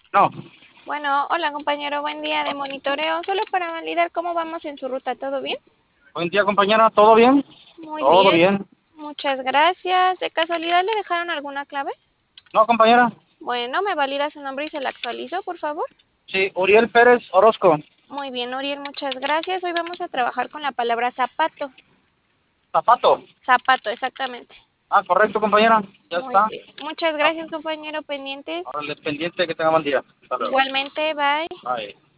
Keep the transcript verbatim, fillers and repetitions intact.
No. Bueno, hola compañero, buen día de monitoreo. Solo para validar cómo vamos en su ruta, ¿todo bien? Buen día, compañera. ¿Todo bien? Muy Todo bien, bien. muchas gracias. ¿De casualidad le dejaron alguna clave? No, compañera. Bueno, ¿me valida su nombre y se la actualizo, por favor? Sí, Uriel Pérez Orozco. Muy bien, Uriel, muchas gracias. Hoy vamos a trabajar con la palabra zapato. Zapato. Zapato, exactamente. Ah, correcto, compañera. Ya Muy está. bien. Muchas Ah, gracias, compañero, pendientes. ahora les pendiente que tenga buen día. Hasta luego. Igualmente, bye. Bye.